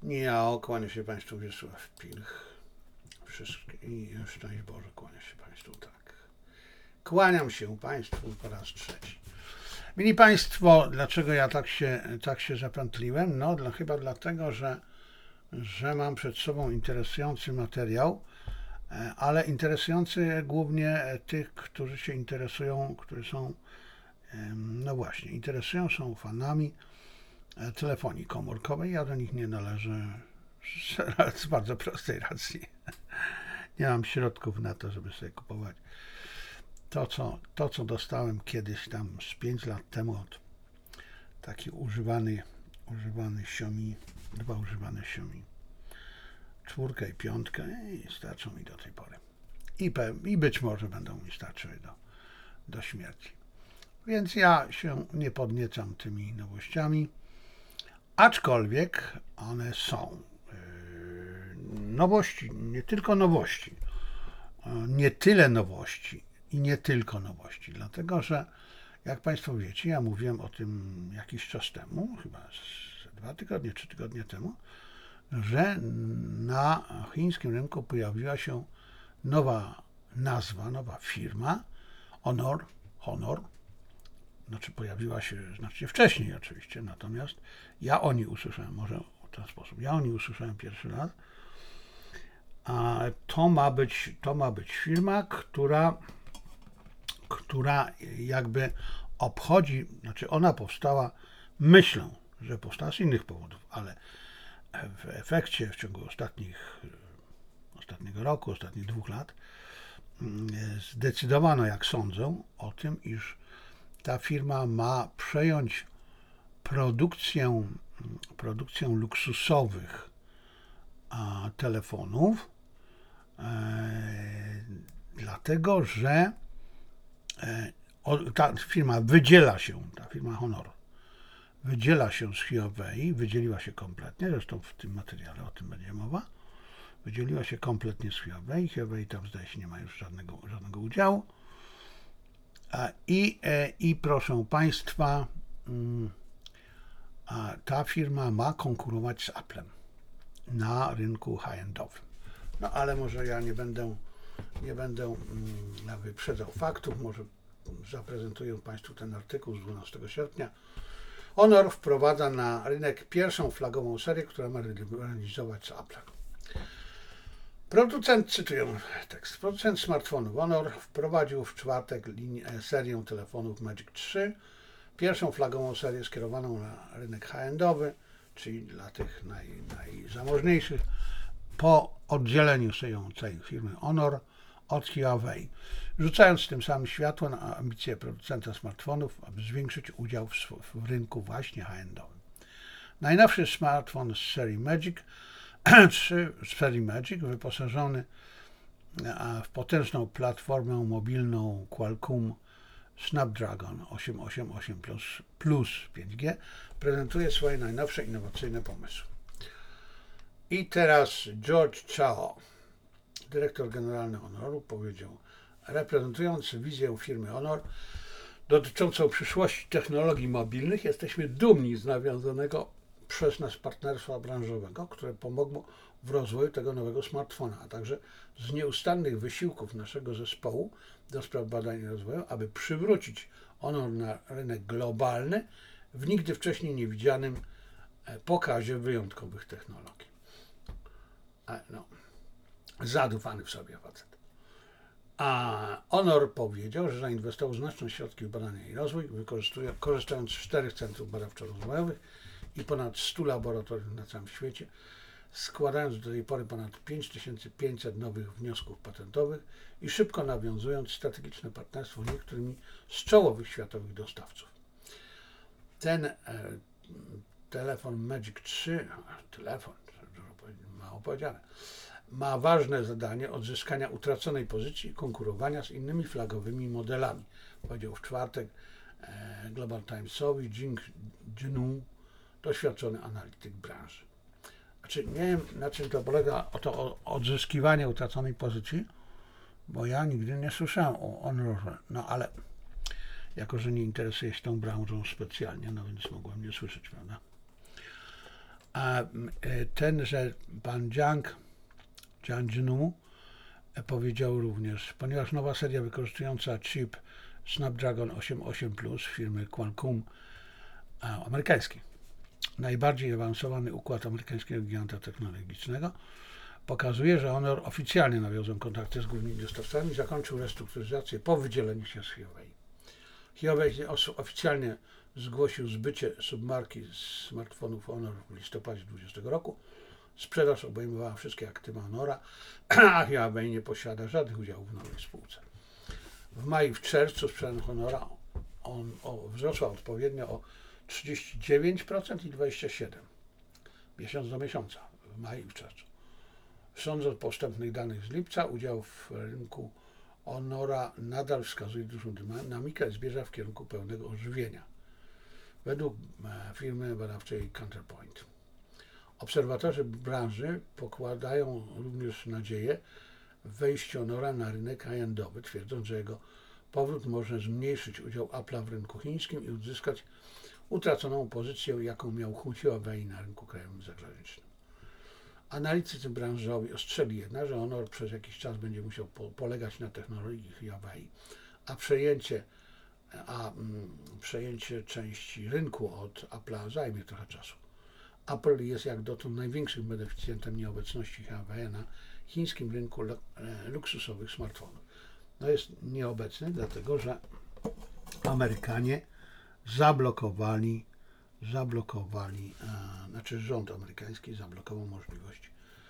Ja kłaniam się Państwu, Wiesław Pilch. I szczęść Boże, kłaniam się Państwu, tak. Kłaniam się Państwu po raz trzeci. Mili Państwo, dlaczego ja tak się zapętliłem? No, chyba dlatego, że mam przed sobą interesujący materiał, ale interesujący głównie tych, którzy się interesują, którzy są, no właśnie, są fanami telefonii komórkowej. Ja do nich nie należę z bardzo prostej racji. Nie mam środków na to, żeby sobie kupować to, co dostałem kiedyś tam z 5 lat temu od taki używany Xiaomi, 2 używane Xiaomi, 4 i 5 i starczą mi do tej pory. I być może będą mi starczyły do śmierci. Więc ja się nie podniecam tymi nowościami, aczkolwiek one są. Nowości, nie tylko nowości, nie tyle nowości i nie tylko nowości, dlatego że, jak Państwo wiecie, ja mówiłem o tym jakiś czas temu, chyba 2 tygodnie, 3 tygodnie temu, że na chińskim rynku pojawiła się nowa nazwa, nowa firma, Honor, znaczy pojawiła się znacznie wcześniej oczywiście, natomiast ja o niej usłyszałem, może w ten sposób, ja o niej usłyszałem pierwszy raz, a to ma być firma, która jakby obchodzi, znaczy ona powstała, myślę, że powstała z innych powodów, ale w efekcie w ciągu ostatniego roku, ostatnich 2 lat zdecydowano, jak sądzę, o tym, iż ta firma ma przejąć produkcję luksusowych telefonów, dlatego że ta firma Honor wydziela się z Huawei, wydzieliła się kompletnie, zresztą w tym materiale o tym będzie mowa, wydzieliła się kompletnie z Huawei tam zdaje się nie ma już żadnego udziału. I proszę Państwa, ta firma ma konkurować z Applem na rynku high-endowym. No ale może ja nie będę wyprzedzał faktów, może zaprezentuję Państwu ten artykuł z 12 sierpnia. Honor wprowadza na rynek pierwszą flagową serię, która ma rywalizować z Applem. Cytuję tekst. Producent smartfonów Honor wprowadził w czwartek serię telefonów Magic 3, pierwszą flagową serię skierowaną na rynek high-endowy, czyli dla tych najzamożniejszych, po oddzieleniu się tej firmy Honor od Huawei, rzucając tym samym światło na ambicje producenta smartfonów, aby zwiększyć udział w rynku właśnie high-endowym. Najnowszy smartfon z serii Magic wyposażony w potężną platformę mobilną Qualcomm Snapdragon 888 Plus 5G, prezentuje swoje najnowsze innowacyjne pomysły. I teraz George Chao, dyrektor generalny Honoru, powiedział, reprezentując wizję firmy Honor dotyczącą przyszłości technologii mobilnych, jesteśmy dumni z nawiązanego przez nas partnerstwa branżowego, które pomogło w rozwoju tego nowego smartfona, a także z nieustannych wysiłków naszego zespołu do spraw badań i rozwoju, aby przywrócić Honor na rynek globalny w nigdy wcześniej niewidzianym pokazie wyjątkowych technologii. Zadufany w sobie facet. A Honor powiedział, że zainwestował znaczne środki w badania i rozwój, korzystając z 4 centrów badawczo-rozwojowych i ponad 100 laboratoriów na całym świecie, składając do tej pory ponad 5500 nowych wniosków patentowych i szybko nawiązując strategiczne partnerstwo z niektórymi z czołowych światowych dostawców. Ten telefon Magic 3, mało powiedziane, ma ważne zadanie odzyskania utraconej pozycji i konkurowania z innymi flagowymi modelami, powiedział w czwartek Global Timesowi Jing-Junu, doświadczony analityk branży. Znaczy, nie wiem, na czym to polega, to odzyskiwanie utraconej pozycji, bo ja nigdy nie słyszałem o Honorze, no ale jako, że nie interesuję się tą branżą specjalnie, no więc mogłem nie słyszeć, prawda? A tenże pan Jiang Jiangnu powiedział również, ponieważ nowa seria wykorzystująca chip Snapdragon 88 Plus firmy Qualcomm amerykańskiej, najbardziej awansowany układ amerykańskiego giganta technologicznego, pokazuje, że Honor oficjalnie nawiązał kontakty z głównymi dostawcami i zakończył restrukturyzację po wydzieleniu się z Huawei. Huawei oficjalnie zgłosił zbycie submarki smartfonów Honor w listopadzie 2020 roku. Sprzedaż obejmowała wszystkie aktywa Honora, a Huawei nie posiada żadnych udziałów w nowej spółce. W maju i w czerwcu sprzedaż Honora wzrosła odpowiednio o 39% i 27%. Miesiąc do miesiąca, w maju i w czerwcu. Sądząc po wstępnych danych z lipca, udział w rynku Honora nadal wskazuje dużą dynamikę i zmierza w kierunku pełnego ożywienia. Według firmy badawczej Counterpoint. Obserwatorzy branży pokładają również nadzieję w wejściu Honora na rynek high-endowy, twierdząc, że jego powrót może zmniejszyć udział Apple'a w rynku chińskim i uzyskać utraconą pozycję, jaką miał Huawei na rynku krajowym i zagranicznym. Analitycy branżowi ostrzegli jednak, że Honor przez jakiś czas będzie musiał polegać na technologii Huawei, a przejęcie części rynku od Apple'a zajmie trochę czasu. Apple jest jak dotąd największym beneficjentem nieobecności Huawei na chińskim rynku luksusowych smartfonów. No jest nieobecny, dlatego że Amerykanie zablokowali, znaczy rząd amerykański zablokował możliwość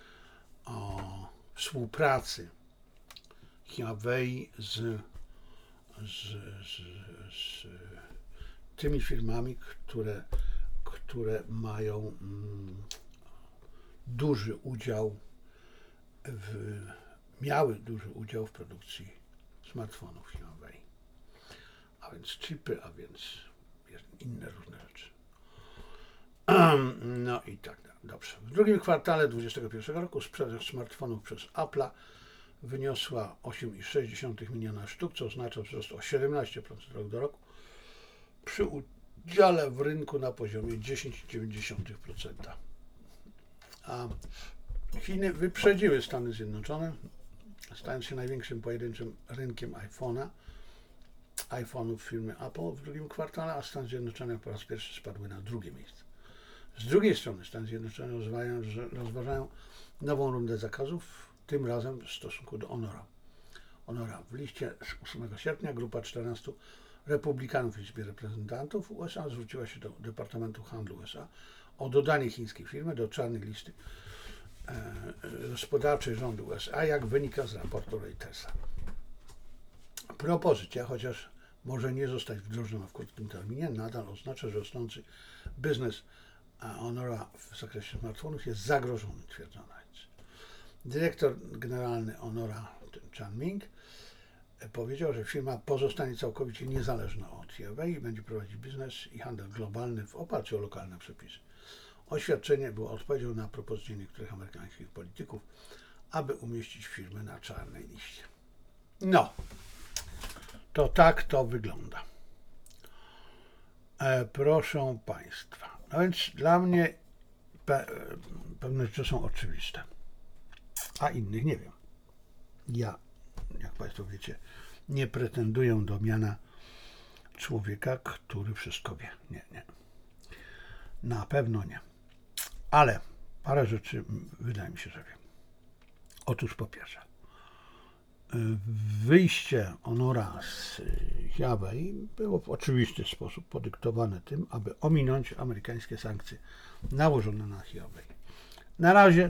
współpracy Huawei z tymi firmami, które mają miały duży udział w produkcji smartfonów Huawei. A więc chipy, a więc inne różne rzeczy. No i tak dalej. Dobrze. W drugim kwartale 2021 roku sprzedaż smartfonów przez Apple'a wyniosła 8,6 miliona sztuk, co oznacza wzrost o 17% rok do roku, przy udziale w rynku na poziomie 10,9%. A Chiny wyprzedziły Stany Zjednoczone, stając się największym pojedynczym rynkiem iPhone'ów firmy Apple w drugim kwartale, a Stany Zjednoczone po raz pierwszy spadły na drugie miejsce. Z drugiej strony Stany Zjednoczone rozważają nową rundę zakazów, tym razem w stosunku do Honora. W liście z 8 sierpnia grupa 14 republikanów w Izbie Reprezentantów USA zwróciła się do Departamentu Handlu USA o dodanie chińskiej firmy do czarnej listy gospodarczej rządu USA, jak wynika z raportu Reutersa. Propozycja, chociaż może nie zostać wdrożona w krótkim terminie, nadal oznacza, że rosnący biznes Honora w zakresie smartfonów jest zagrożony, twierdzono. Dyrektor generalny Honora, Chan Ming, powiedział, że firma pozostanie całkowicie niezależna od Huawei i będzie prowadzić biznes i handel globalny w oparciu o lokalne przepisy. Oświadczenie było odpowiedzią na propozycję niektórych amerykańskich polityków, aby umieścić firmę na czarnej liście. No, to tak to wygląda. Proszę Państwa, no więc dla mnie pewne rzeczy są oczywiste, a innych nie wiem. Ja, jak Państwo wiecie, nie pretenduję do miana człowieka, który wszystko wie. Nie. Na pewno nie. Ale parę rzeczy wydaje mi się, że wiem. Otóż po pierwsze, wyjście Honora z Huawei było w oczywisty sposób podyktowane tym, aby ominąć amerykańskie sankcje nałożone na Huawei. Na razie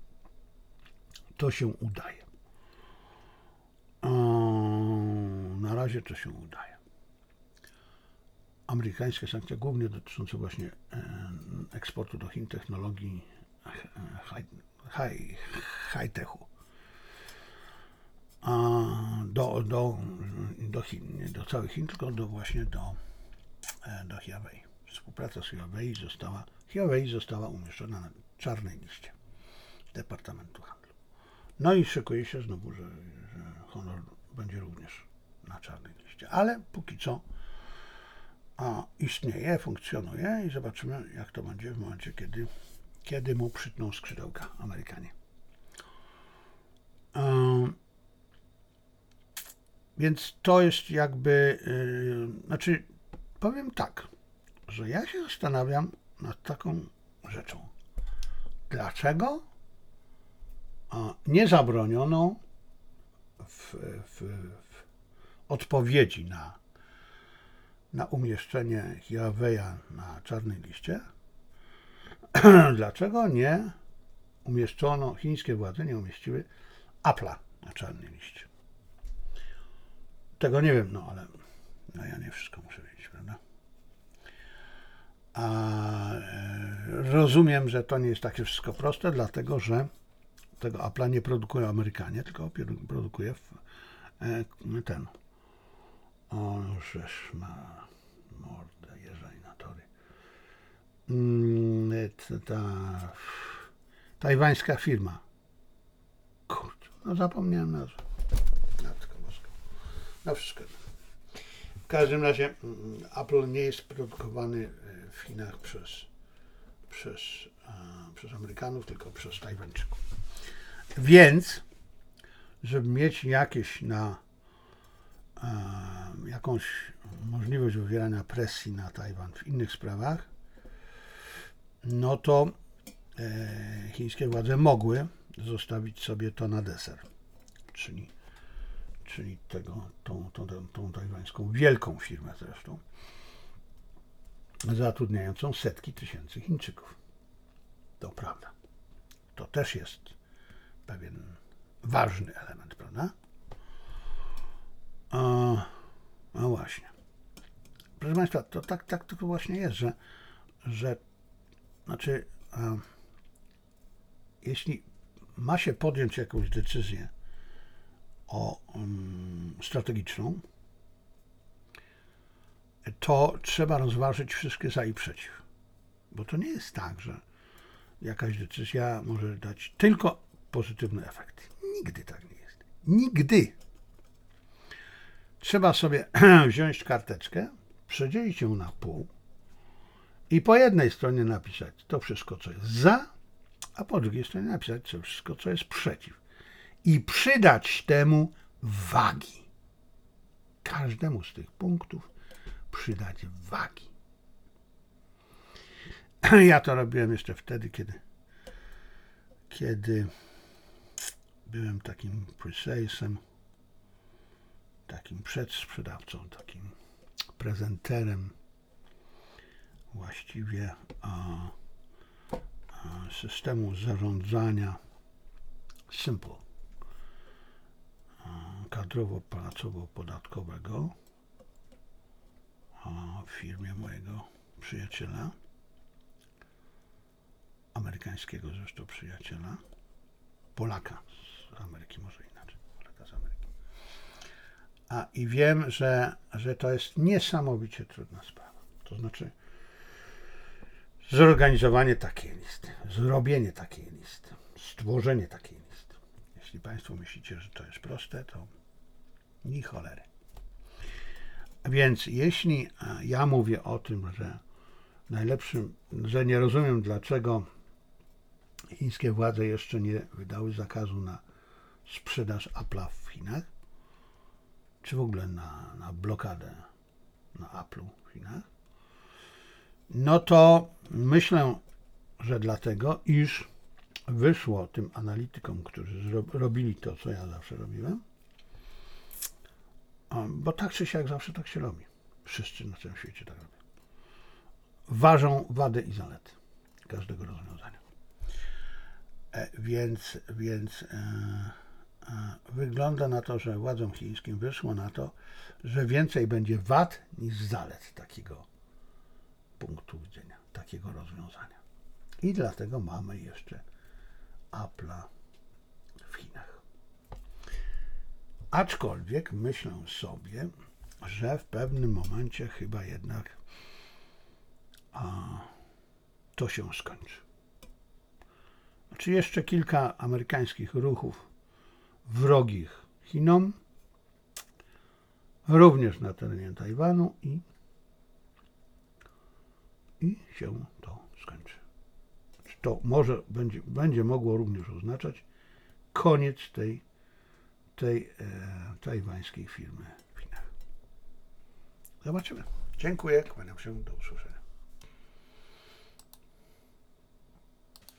to się udaje. Amerykańskie sankcje głównie dotyczące właśnie eksportu do Chin technologii high-techu. Do Chin, nie do całych Chin, tylko właśnie do Huawei. Współpraca z Huawei została umieszczona na czarnej liście Departamentu Handlu. No i szykuje się znowu, że Honor będzie również na czarnej liście. Ale póki co istnieje, funkcjonuje i zobaczymy, jak to będzie w momencie, kiedy kiedy mu przytną skrzydełka Amerykanie. Więc to jest jakby, znaczy powiem tak, że ja się zastanawiam nad taką rzeczą. Dlaczego nie zabroniono w odpowiedzi na umieszczenie Huawei'a na czarnej liście, dlaczego nie umieszczono, chińskie władze nie umieściły Apple'a na czarnej liście. Tego nie wiem, ale ja nie wszystko muszę wiedzieć, prawda? Rozumiem, że to nie jest takie wszystko proste, dlatego że tego Apple'a nie produkują Amerykanie, tylko produkuje ten. Żeż ma mordę, jeżdżaj na tory. Ta tajwańska firma. Kurczę, zapomniałem nazwy. No wszystko. W każdym razie Apple nie jest produkowany w Chinach przez Amerykanów, tylko przez Tajwańczyków. Więc, żeby mieć jakąś możliwość wywierania presji na Tajwan w innych sprawach, no to chińskie władze mogły zostawić sobie to na deser, czyli tą tajwańską wielką firmę zresztą, zatrudniającą setki tysięcy Chińczyków. To prawda. To też jest pewien ważny element, prawda? No właśnie. Proszę Państwa, to tak to właśnie jest, że znaczy, jeśli ma się podjąć jakąś decyzję strategiczną, to trzeba rozważyć wszystkie za i przeciw. Bo to nie jest tak, że jakaś decyzja może dać tylko pozytywny efekt. Nigdy tak nie jest. Nigdy. Trzeba sobie wziąć karteczkę, przedzielić ją na pół i po jednej stronie napisać to wszystko, co jest za, a po drugiej stronie napisać to wszystko, co jest przeciw. I przydać temu wagi. Każdemu z tych punktów przydać wagi. Ja to robiłem jeszcze wtedy, kiedy byłem takim pre-salesem, takim przedsprzedawcą, takim prezenterem właściwie systemu zarządzania Simple, kadrowo-pracowo-podatkowego w firmie mojego przyjaciela, amerykańskiego zresztą przyjaciela, Polaka z Ameryki, może inaczej, Polaka z Ameryki. I wiem, że to jest niesamowicie trudna sprawa. To znaczy zorganizowanie takiej listy, zrobienie takiej listy, stworzenie takiej listy. Jeśli Państwo myślicie, że to jest proste, to ni cholery. Więc jeśli ja mówię o tym, że nie rozumiem, dlaczego chińskie władze jeszcze nie wydały zakazu na sprzedaż Apple'a w Chinach, czy w ogóle na blokadę na Apple'u w Chinach, no to myślę, że dlatego, iż wyszło tym analitykom, którzy robili to, co ja zawsze robiłem, bo tak czy siak zawsze tak się robi. Wszyscy na całym świecie tak robią. Ważą wady i zalety każdego rozwiązania. Więc wygląda na to, że władzom chińskim wyszło na to, że więcej będzie wad niż zalet takiego punktu widzenia, takiego rozwiązania. I dlatego mamy jeszcze Apple'a w Chinach. Aczkolwiek myślę sobie, że w pewnym momencie chyba jednak to się skończy. Znaczy jeszcze kilka amerykańskich ruchów wrogich Chinom, również na terenie Tajwanu i się to skończy. Znaczy to może będzie mogło również oznaczać koniec tej tajwańskiej firmy w Chinach. Zobaczymy. Dziękuję, kłaniam się, do usłyszenia.